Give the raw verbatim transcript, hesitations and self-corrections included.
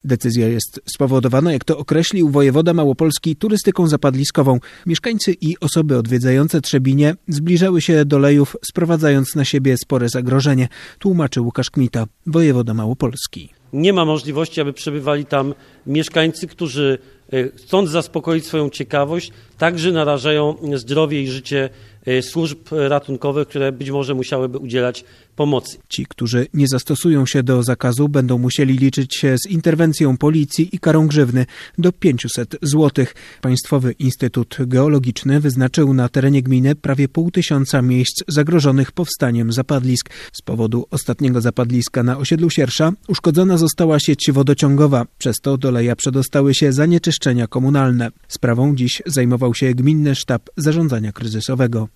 Decyzja jest spowodowana, jak to określił wojewoda małopolski, turystyką zapadliskową. Mieszkańcy i osoby odwiedzające Trzebinie zbliżały się do lejów, sprowadzając na siebie spore zagrożenie, tłumaczy Łukasz Kmita, wojewoda małopolski. Nie ma możliwości, aby przebywali tam mieszkańcy, którzy chcąc zaspokoić swoją ciekawość, także narażają zdrowie i życie służb ratunkowych, które być może musiałyby udzielać pomocy. Ci, którzy nie zastosują się do zakazu, będą musieli liczyć się z interwencją policji i karą grzywny do pięćset złotych. Państwowy Instytut Geologiczny wyznaczył na terenie gminy prawie pół tysiąca miejsc zagrożonych powstaniem zapadlisk. Z powodu ostatniego zapadliska na osiedlu Siersza uszkodzona została sieć wodociągowa. Przez to do leja przedostały się zanieczyszczenia komunalne. Sprawą dziś zajmował się Gminny Sztab Zarządzania Kryzysowego.